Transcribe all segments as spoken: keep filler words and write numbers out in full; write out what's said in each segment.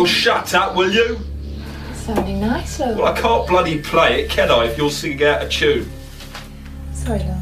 shut up, will you? Sounding nice, love. Well, I can't bloody play it, can I, if you're singing out of tune? Sorry, love.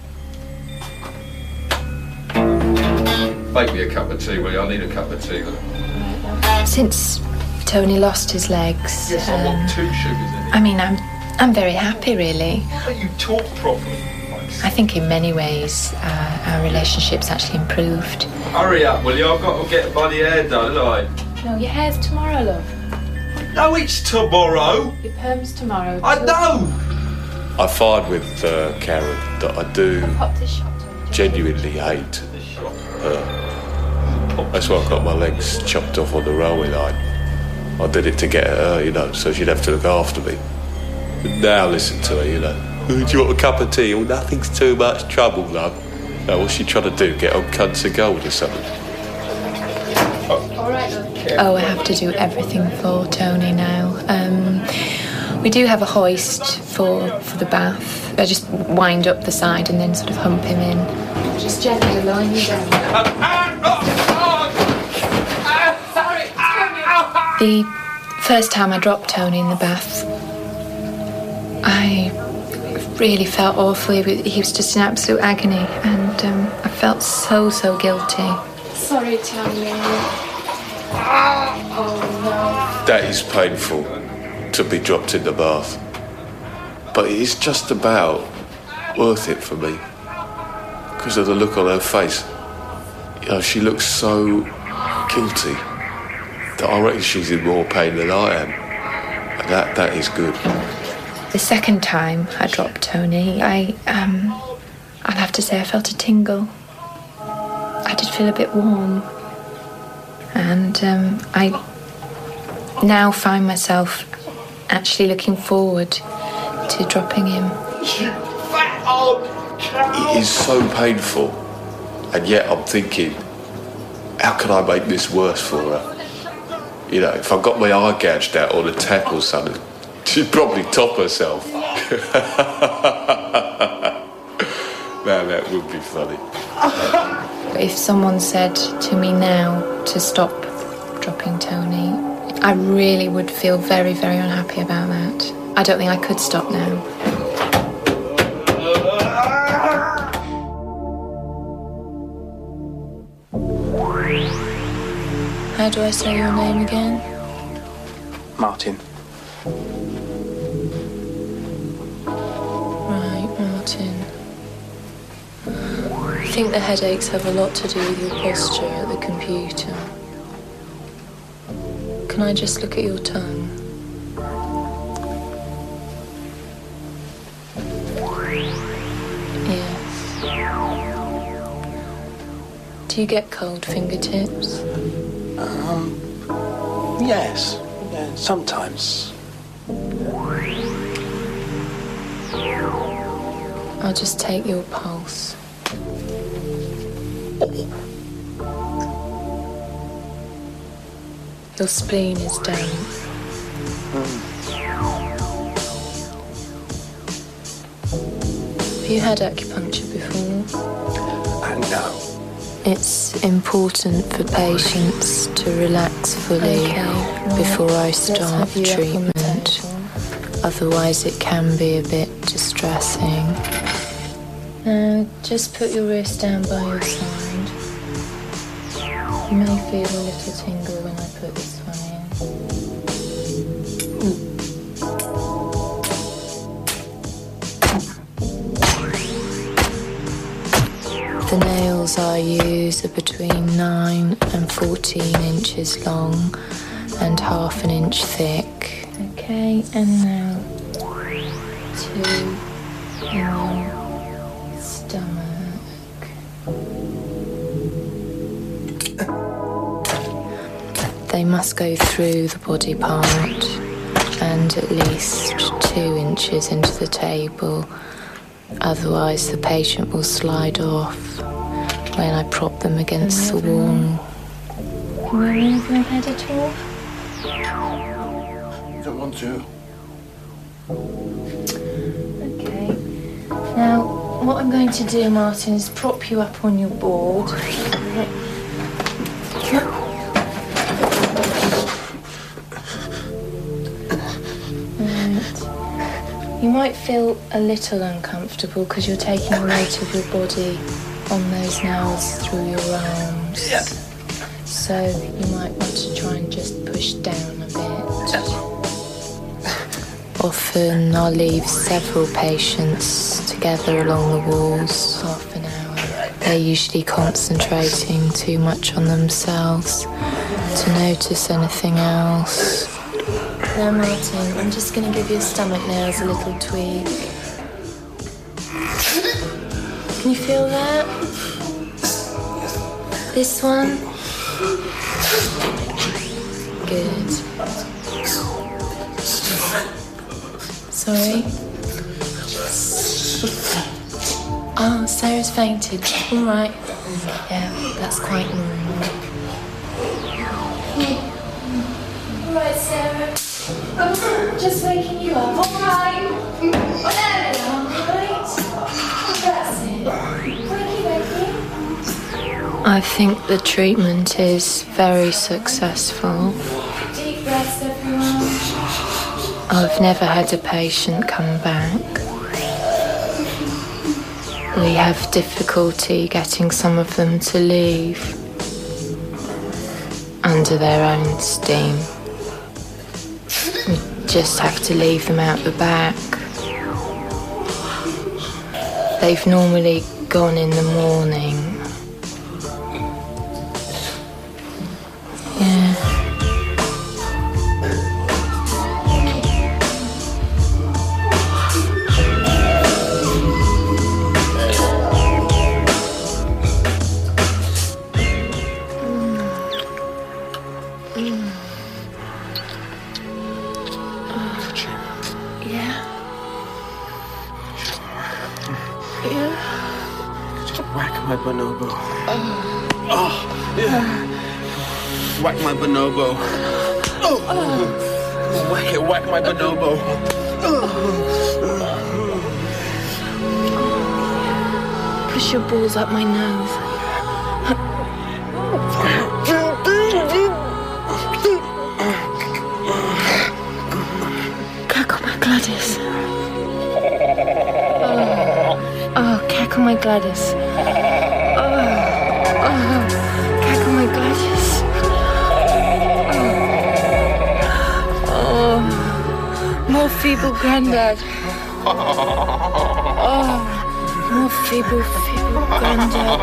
Make me a cup of tea, will you? I need a cup of tea. Since Tony lost his legs... Yes, I want two sugars in it. I mean, I'm, I'm very happy, really. But you talk properly. I think in many ways uh, our relationship's actually improved. Hurry up, will you? I've got to get my hair done, haven't I? No, your hair's tomorrow, love. No, it's tomorrow. Your perm's tomorrow. I know. I find with uh, Karen that I do Pop this shot genuinely hate her. That's why I got my legs chopped off on the railway line. I did it to get at her, you know, so she'd have to look after me. But now listen to her, you know. Do you want a cup of tea? Well, nothing's too much trouble, love. Now, what's she trying to do? Get on Cunts of Gold or something? All right, love. Oh, I have to do everything for Tony now. Um, we do have a hoist for for the bath. I just wind up the side and then sort of hump him in. Just gently line you down. The first time I dropped Tony in the bath, I really felt awful. He was just in absolute agony, and um, I felt so, so guilty. Sorry, Tony. Oh, no. That is painful, to be dropped in the bath. But it is just about worth it for me, because of the look on her face. You know, she looks so guilty that I reckon she's in more pain than I am. And that, that is good. The second time I dropped Tony, I, um, I'd have to say I felt a tingle. I did feel a bit warm. And um, I now find myself actually looking forward to dropping him. It is so painful, and yet I'm thinking, how can I make this worse for her? You know, if I got my eye gouged out on a tack or something, she'd probably top herself. Now that would be funny. If someone said to me now to stop dropping Tony, I really would feel very, very unhappy about that. I don't think I could stop now. How do I say your name again? Martin. Right, Martin. I think the headaches have a lot to do with your posture at the computer. Can I just look at your tongue? Yes. Do you get cold fingertips? Um, yes. Yeah, sometimes. I'll just take your pulse. Your spleen is damp. Mm. Have you had acupuncture before? Uh, no. It's important for patients to relax fully okay, right. before I start treatment. Otherwise it can be a bit distressing. Now, just put your wrist down by your side. You may feel a little tingle when I put this one in. The nails I use are between nine and fourteen inches long and half an inch thick. Okay, and now to your stomach. They must go through the body part and at least two inches into the table. Otherwise, the patient will slide off when I prop them against the wall. Can you move my head at all? You don't want to. Okay. Now, what I'm going to do, Martin, is prop you up on your board. moment. You might feel a little uncomfortable because you're taking the weight of your body on those nails through your arms. Yeah. So you might want to try and just push down a bit. Often I'll leave several patients together along the walls, half an hour. They're usually concentrating too much on themselves to notice anything else. Now, Martin, I'm just going to give your stomach nails a little tweak. Can you feel that? This one? Good. Sorry? Oh, Sarah's fainted. All right. Yeah, that's quite normal. All right, Sarah. Oh, just waking you up. All right. Oh, there we are. Right. That's it. Wakey, wakey. I think the treatment is very successful. Deep breaths, everyone. I've never had a patient come back. We have difficulty getting some of them to leave under their own steam. We just have to leave them out the back. They've normally gone in the morning. Yeah. My bonobo. Oh, oh, yeah. Whack my bonobo. Oh, oh. Whack it, whack my bonobo. Oh. Push your balls up my nose. Cackle my Gladys. Oh, oh cackle my Gladys. Oh, cackle my Gladys. Oh, oh, more feeble granddad. Oh, more feeble, feeble granddad.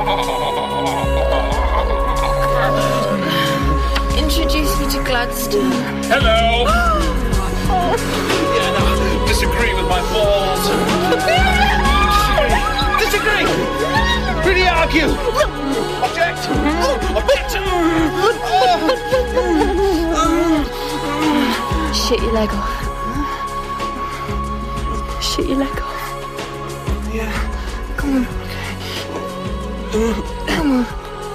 Introduce me to Gladstone. Hello. Oh. Yeah, no, disagree with my balls. Disagree. Disagree. Really argue. Object. Object. Shit your leg off. Shit your leg off. Yeah. Come on. Come on.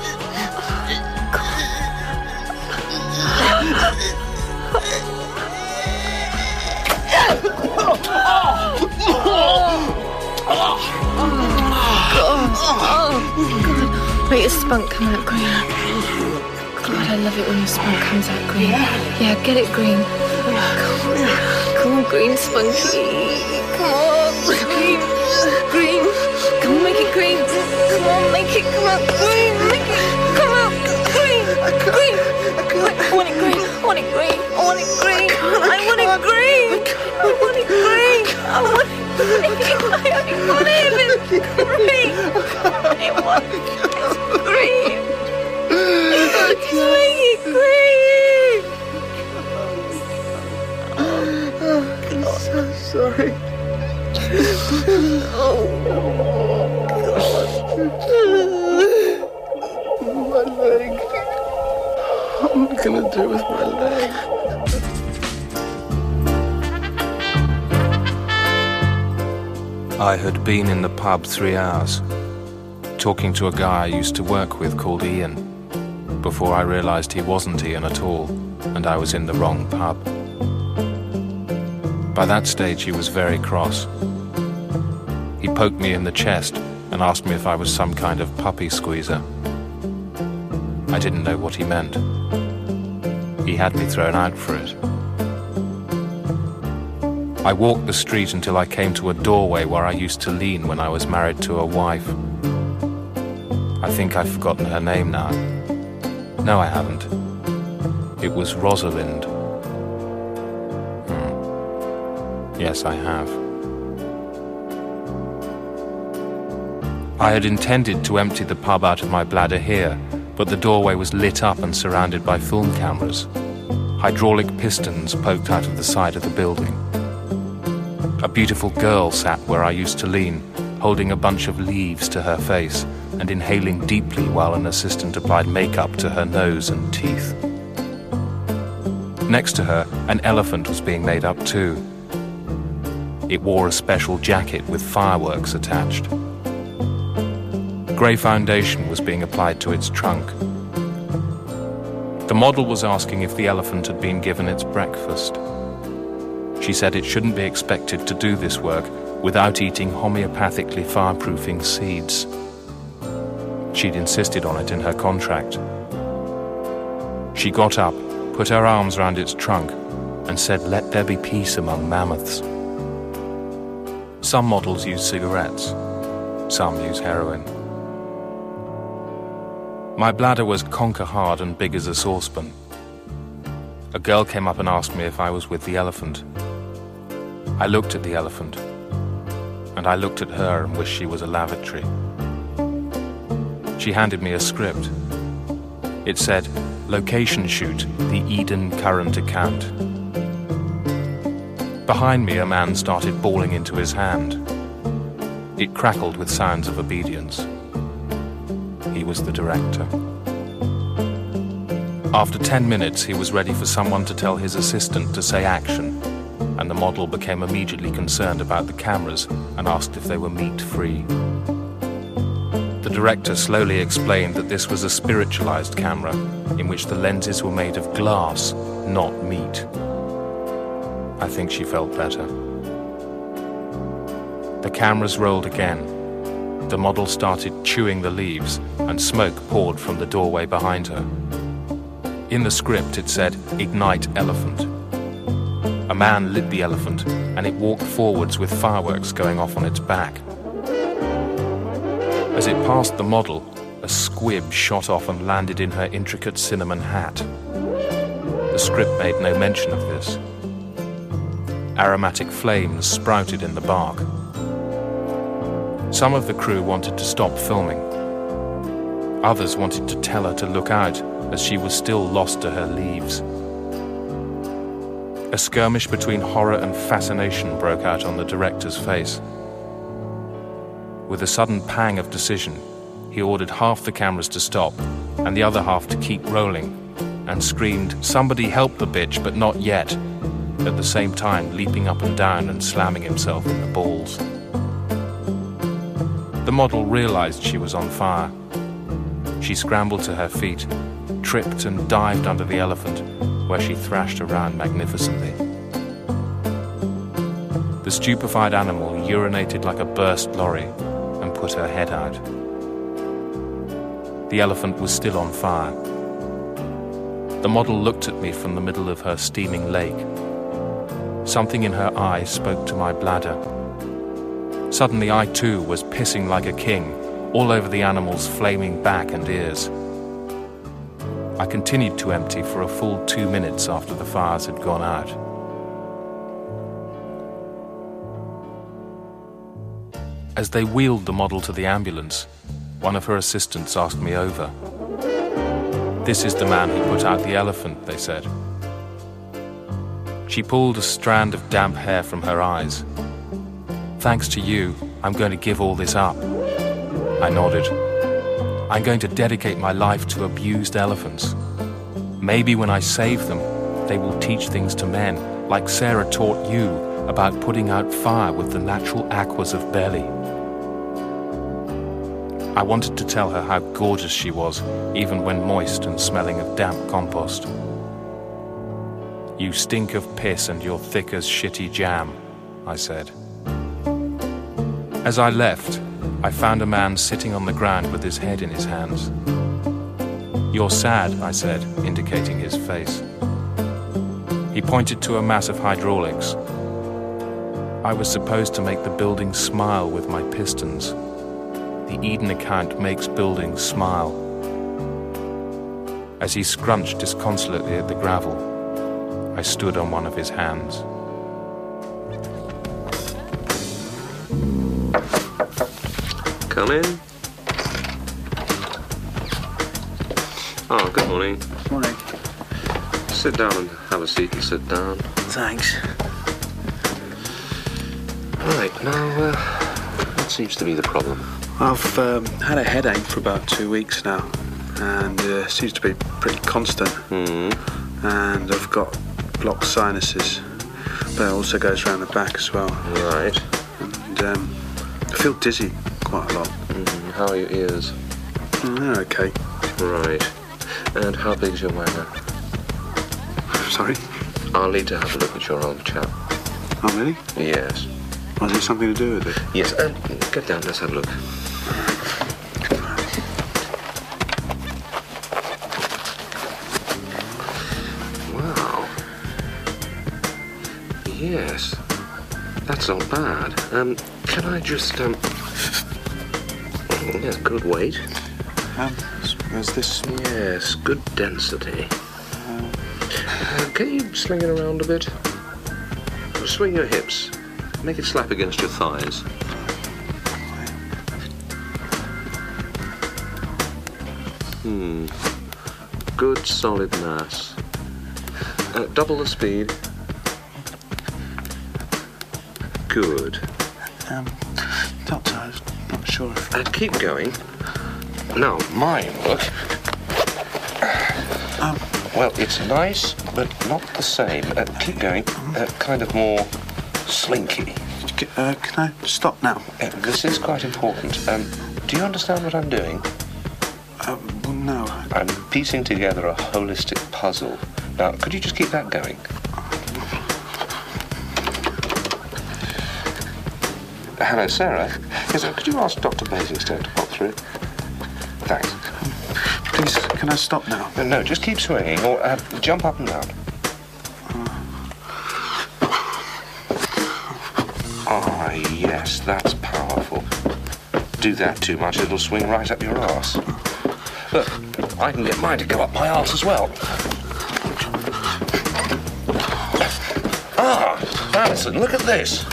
Oh, God. Wait, your spunk come out green. God, I love it when your spunk comes out green. Yeah, get it green. Come on, come on green spunky. Come on, green, green. Come on, make it green. Come on, make it come out green. Make it come out green, green. I want it green. I want it green. I want it green. I want it green. I want it green. I want it green. I only want it if it's green. I want it green. Just make it green. I'm so sorry. Oh, my leg. What am I gonna do with my leg? I had been in the pub three hours, talking to a guy I used to work with called Ian, before I realised he wasn't Ian at all, and I was in the wrong pub. By that stage he was very cross. He poked me in the chest and asked me if I was some kind of puppy squeezer. I didn't know what he meant. He had me thrown out for it. I walked the street until I came to a doorway where I used to lean when I was married to a wife. I think I've forgotten her name now. No, I haven't. It was Rosalind. Hmm. Yes, I have. I had intended to empty the pub out of my bladder here, but the doorway was lit up and surrounded by film cameras. Hydraulic pistons poked out of the side of the building. A beautiful girl sat where I used to lean, holding a bunch of leaves to her face and inhaling deeply while an assistant applied makeup to her nose and teeth. Next to her, an elephant was being made up too. It wore a special jacket with fireworks attached. Grey foundation was being applied to its trunk. The model was asking if the elephant had been given its breakfast. She said it shouldn't be expected to do this work without eating homeopathically fireproofing seeds. She'd insisted on it in her contract. She got up, put her arms round its trunk, and said, "Let there be peace among mammoths." Some models use cigarettes, some use heroin. My bladder was conker hard and big as a saucepan. A girl came up and asked me if I was with the elephant. I looked at the elephant, and I looked at her and wished she was a lavatory. She handed me a script. It said, "Location shoot, the Eden Current account." Behind me, a man started bawling into his hand. It crackled with sounds of obedience. He was the director. After ten minutes, he was ready for someone to tell his assistant to say action, and the model became immediately concerned about the cameras and asked if they were meat-free. The director slowly explained that this was a spiritualized camera in which the lenses were made of glass, not meat. I think she felt better. The cameras rolled again. The model started chewing the leaves, and smoke poured from the doorway behind her. In the script it said, "Ignite elephant." A man lit the elephant, and it walked forwards with fireworks going off on its back. As it passed the model, a squib shot off and landed in her intricate cinnamon hat. The script made no mention of this. Aromatic flames sprouted in the bark. Some of the crew wanted to stop filming. Others wanted to tell her to look out, as she was still lost to her leaves. A skirmish between horror and fascination broke out on the director's face. With a sudden pang of decision, he ordered half the cameras to stop and the other half to keep rolling, and screamed, "Somebody help the bitch, but not yet," at the same time leaping up and down and slamming himself in the balls. The model realized she was on fire. She scrambled to her feet, tripped and dived under the elephant, where she thrashed around magnificently. The stupefied animal urinated like a burst lorry and put her head out. The elephant was still on fire. The model looked at me from the middle of her steaming lake. Something in her eyes spoke to my bladder. Suddenly I too was pissing like a king, all over the animal's flaming back and ears. I continued to empty for a full two minutes after the fires had gone out. As they wheeled the model to the ambulance, one of her assistants asked me over. "This is the man who put out the elephant," they said. She pulled a strand of damp hair from her eyes. "Thanks to you, I'm going to give all this up." I nodded. "I'm going to dedicate my life to abused elephants. Maybe when I save them, they will teach things to men, like Sarah taught you about putting out fire with the natural aquas of Belly." I wanted to tell her how gorgeous she was, even when moist and smelling of damp compost. "You stink of piss and you're thick as shitty jam," I said. As I left, I found a man sitting on the ground with his head in his hands. "You're sad," I said, indicating his face. He pointed to a mass of hydraulics. I was supposed to make the building smile with my pistons. The Eden account makes buildings smile. As he scrunched disconsolately at the gravel, I stood on one of his hands. Come in. Oh, good morning. Morning. Sit down and have a seat and sit down. Thanks. Right, now, uh, what seems to be the problem? I've um, had a headache for about two weeks now, and uh, seems to be pretty constant. Hmm. And I've got blocked sinuses, but it also goes around the back as well. Right. And um, I feel dizzy quite a lot. Mm, how are your ears? Mm, they're okay. Right. And how big's your wagger? Sorry? I'll need to have a look at your old chap. Oh, really? Yes. Was there something to do with it? Yes, uh, get down, let's have a look. Wow. Yes. That's not bad. Um, can I just, um... Yes, good weight. Um, is this... Yes, good density. Uh, can you sling it around a bit? Swing your hips. Make it slap against your thighs. Hmm. Good solid mass. Uh, double the speed. Good. Um, doctor, I'm not sure if... Uh, keep going. Now, mine, look. Um, Well, it's nice, but not the same. Uh, keep going. Uh, kind of more slinky. uh, can I stop now? Uh, this is quite important. Um, do you understand what I'm doing? Um, well, no. I'm piecing together a holistic puzzle. Now, could you just keep that going? Hello, Sarah. Yes, uh, could you ask Doctor Basingstoke to pop through? Thanks. Please, can I stop now? Uh, no, just keep swinging, or uh, jump up and down. Ah, yes, that's powerful. Do that too much, it'll swing right up your arse. Look, I can get mine to go up my arse as well. Ah, Alison, look at this.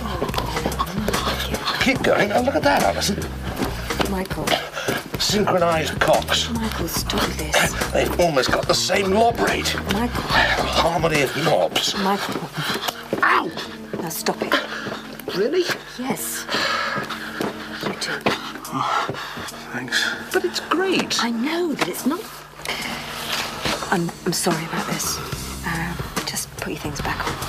Keep going. Oh, look at that, Alison. Michael. Synchronized cocks. Michael, stop this. They've almost got the same lob rate. Michael. Harmony of knobs. Michael. Ow! Now stop it. Really? Yes. You too. Oh, thanks. But it's great. I know, but it's not... I'm, I'm sorry about this. Uh, just put your things back on.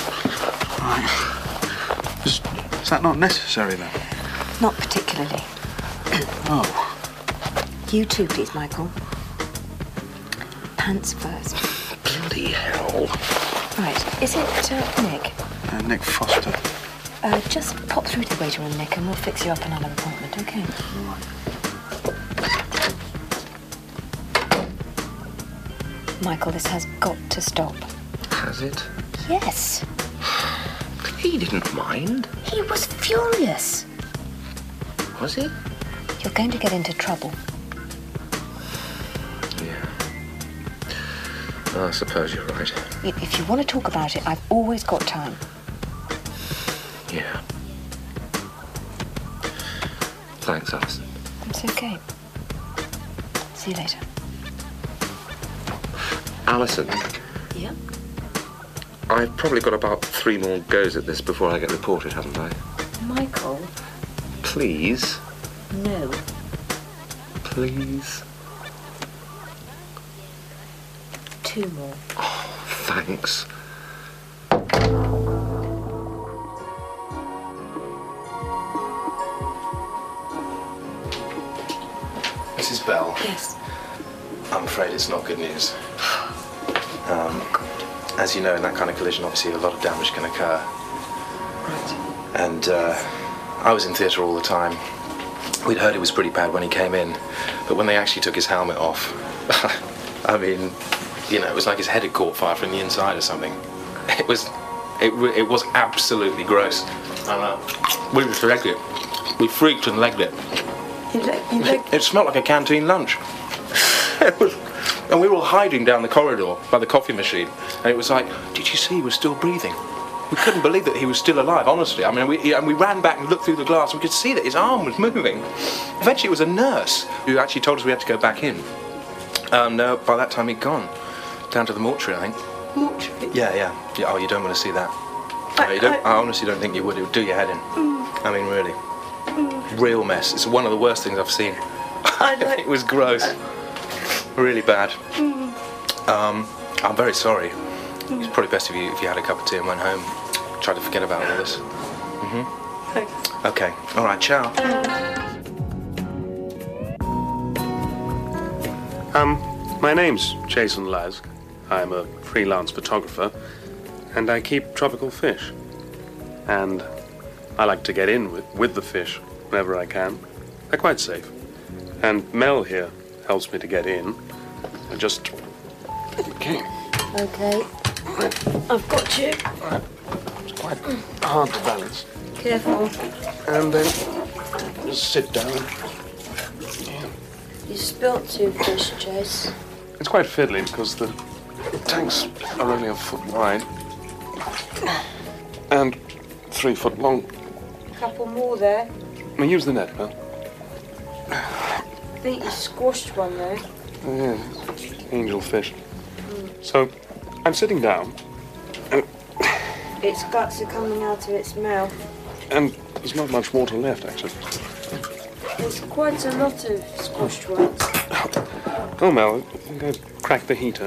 Right. Is, is that not necessary, then? Not particularly. Oh. You too, please, Michael. Pants first. Bloody hell. Right, is it uh, Nick? Uh, Nick Foster. Uh, just pop through to the waiting room, Nick, and we'll fix you up another appointment, okay? Michael, this has got to stop. Has it? Yes. He didn't mind. He was furious. Was he? You're going to get into trouble. Yeah. I suppose you're right. If you want to talk about it, I've always got time. Yeah. Thanks, Alison. It's okay. See you later. Alison. Yeah? I've probably got about three more goes at this before I get reported, haven't I? Michael. Please. No. Please. Two more. Oh, thanks. Missus Bell. Yes. I'm afraid it's not good news. Um, Oh, God. as you know, in that kind of collision, obviously a lot of damage can occur. Right. And uh, I was in theatre all the time. We'd heard it was pretty bad when he came in, but when they actually took his helmet off, I mean, you know, it was like his head had caught fire from the inside or something. It was, It, re- it was absolutely gross. And uh, we just legged it. We freaked and legged it. You le- you le- It smelled like a canteen lunch. It was, and we were all hiding down the corridor by the coffee machine. And it was like, did you see he was still breathing? We couldn't believe that he was still alive, honestly. I mean, we, and we ran back and looked through the glass and we could see that his arm was moving. Eventually it was a nurse who actually told us we had to go back in. And uh, by that time he'd gone. Down to the mortuary, I think. Mortuary? Yeah, yeah. yeah oh, you don't want to see that. I, no, you don't, I, I honestly don't think you would. It would do your head in. Mm. I mean, really. Mm. Real mess. It's one of the worst things I've seen. I like... It was gross. Really bad. Mm. Um, I'm very sorry. Mm. It's probably best if you if you had a cup of tea and went home. Try to forget about all this. Mm-hmm. Thanks. Okay. All right. Ciao. Um, my name's Jason Lask. I'm a freelance photographer, and I keep tropical fish. And I like to get in with, with the fish whenever I can. They're quite safe. And Mel here helps me to get in. I just... Okay. Okay. Right. I've got you. Right. It's quite hard to balance. Careful. And then just sit down. Yeah. You spilt two fish, Chase. It's quite fiddly because the tanks are only a foot wide and three foot long. A couple more there. Now use the net, Mel. I think you squashed one there. Oh, yeah, angel fish. Mm. So I'm sitting down and its guts are coming out of its mouth. And there's not much water left, actually. There's quite a lot of squashed ones. Oh, Mel, I think I cracked the heater.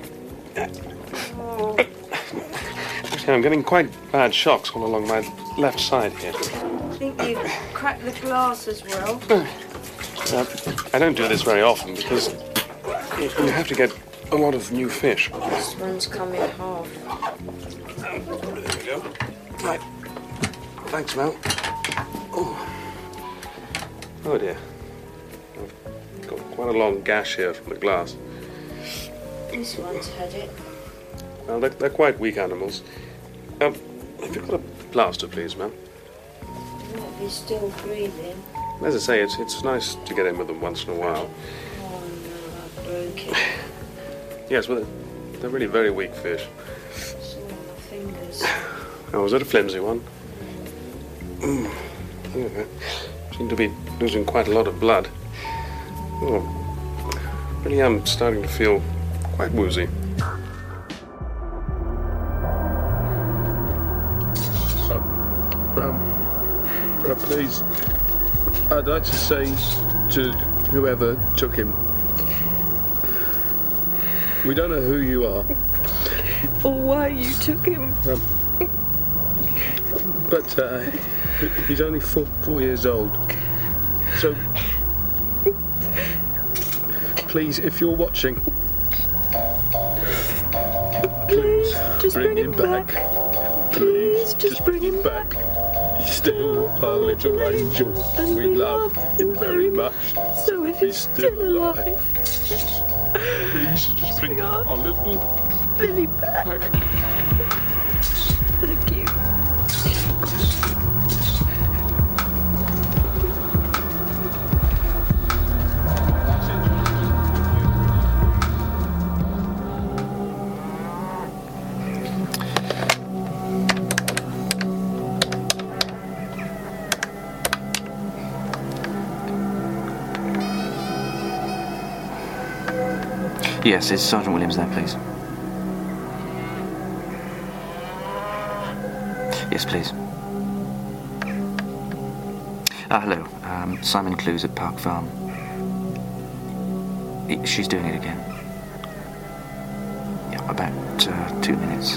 Oh. Actually, I'm getting quite bad shocks all along my left side here. I think you've cracked the glass as well. Uh, I don't do this very often because you have to get a lot of new fish. This one's come in half. There we go. Right. Thanks, Mel. Oh. Oh dear. I've got quite a long gash here from the glass. This one's had it. Well, they're, they're quite weak animals. Um, have you got a plaster, please, Mel? Might be still breathing. As I say, it's it's nice to get in with them once in a while. Oh no, I broke it. Yes, well, they're, they're really very weak fish. It's all on my fingers. Oh, was it a flimsy one? Mm. Yeah, seem to be losing quite a lot of blood. Oh, really am starting to feel quite woozy. Um, uh, please, I'd like to say to whoever took him, we don't know who you are. Or why you took him. Um, but uh, he's only four, four years old. So, please, if you're watching, please, just bring, bring him him back. back. Please, just bring him back. He's still our little angel. And We love him very much. So if he's still alive, please, just bring our little Lily back. Thank you. Yes, is Sergeant Williams there, please? Yes, please. Ah, hello. Um, Simon Clues at Park Farm. I- She's doing it again. Yeah, about uh, two minutes.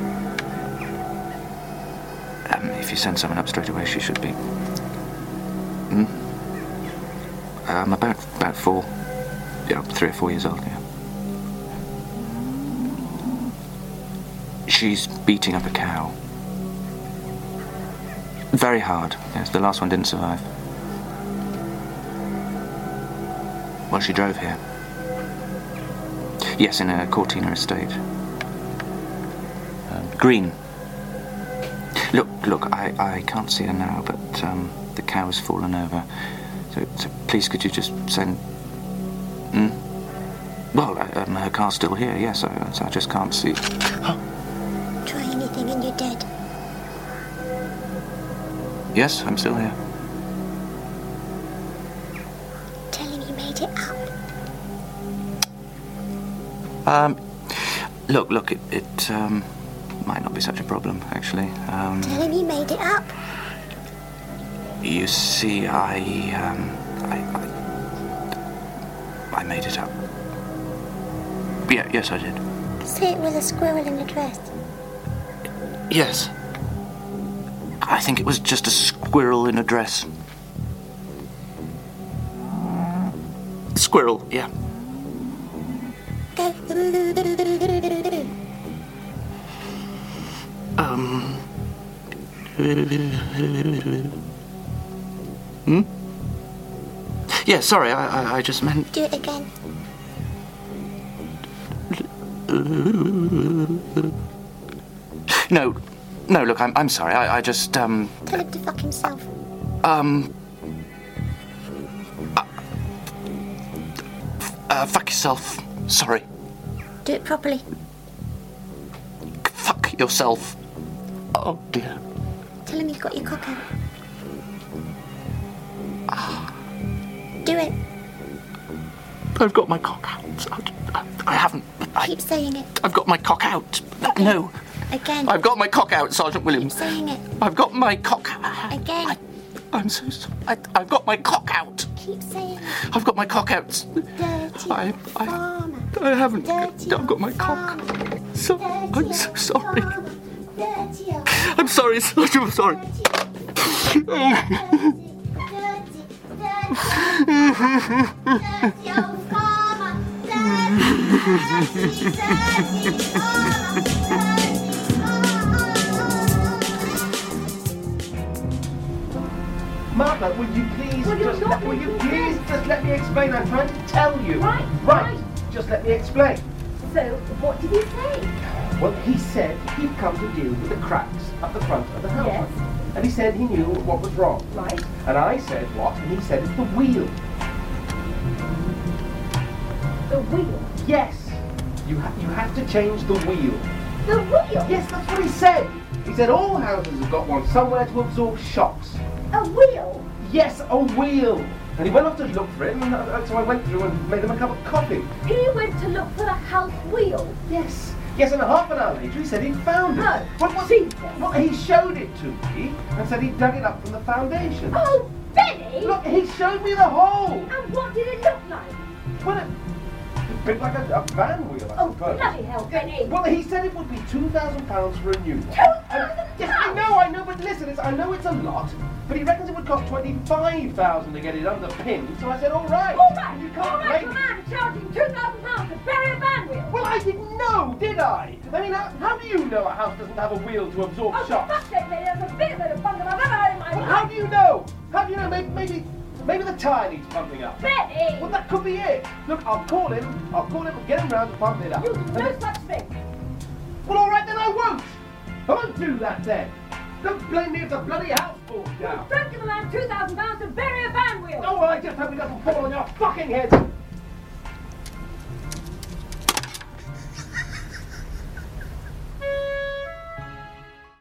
Um, if you send someone up straight away, she should be. Hmm? Um, about about four. Yeah, three or four years old. Yeah. She's beating up a cow. Very hard. Yes, the last one didn't survive. Well, she drove here. Yes, in a Cortina estate. Um, green. Look, look, I, I can't see her now, but um, the cow has fallen over. So, so please, could you just send... Hmm? Well, um, her car's still here, yes, I, so I just can't see... Try anything and you're dead. Yes, I'm still here. Tell him you made it up. Um, look, look, it, it um, might not be such a problem, actually. Um, Tell him you made it up. You see, I, um, I, I, I made it up. Yeah, yes, I did. Say it was a squirrel in a dress. Yes. I think it was just a squirrel in a dress. Squirrel, yeah. Go. Um. Hmm? Yeah, sorry, I, I, I just meant... Do it again. No, no, look, I'm, I'm sorry, I, I just, um... Tell him to fuck himself. Um... Uh, uh, fuck yourself. Sorry. Do it properly. Fuck yourself. Oh, dear. Tell him you've got your cock out. Do it. I've got my cock out. I, I haven't... I, Keep saying it. I've got my cock out. Again. No. Again. I've got my cock out, Sergeant Williams. Keep saying it. I've got my cock out. Again. I, I'm so sorry. I, I've got my cock out. Keep saying it. I've got my cock out. Dirty I, I, farmer. I haven't. Dirty I've got my cock. So, I'm so sorry. Dirty old I'm sorry, Sergeant. I'm sorry. dirty old farmer. Dirty, dirty, dirty farmer. Martha, would you please Well, just you're let, not will you making please sense. just let me explain? I'm trying to tell you. Right, Right. right. Just let me explain. So, what did he say? Well, he said he'd come to deal with the cracks at the front of the house. Yes. And he said he knew what was wrong. Right. And I said what? And he said it's the wheel. The wheel? Yes. You, ha you have to change the wheel. The wheel? Yes, that's what he said. He said all houses have got one somewhere to absorb shocks. A wheel? Yes, a wheel. And he went off to look for it, and uh, so I went through and made him a cup of coffee. He went to look for the house wheel? Yes. Yes, and a half an hour later he said he'd found it. Oh, What was Jesus. Well, he showed it to me and said he dug it up from the foundation. Oh, Benny! Look, he showed me the hole. And what did it look like? Well, it, it bit like a, a van wheel, I Oh, suppose. bloody hell, Benny! Well, he said it would be two thousand pounds for a new one. Two thousand Yes, I know, I know, but listen, it's, I know it's a lot, but he reckons it would cost twenty-five thousand to get it underpinned. So I said, all right. All right, You can't all right, blame for a man charging two thousand pounds to bury a van wheel. Well, I didn't know, did I? I mean, how, how do you know a house doesn't have a wheel to absorb Oh, for shocks? fuck's sake, Benny, that's a bit of a bungalow I've ever heard in my Well, life. how do you know? How do you know? Maybe, maybe, maybe the tyre needs pumping up. Benny! Well, that could be it. Look, I'll call him. I'll call him and get him round to pump it up. You do And no then- such thing. Well, all right, then I won't. I won't do that then. Don't blame me if the bloody house falls down. Don't give a man two thousand pounds to bury a van wheel. Oh, well, I just hope it doesn't fall on your fucking head.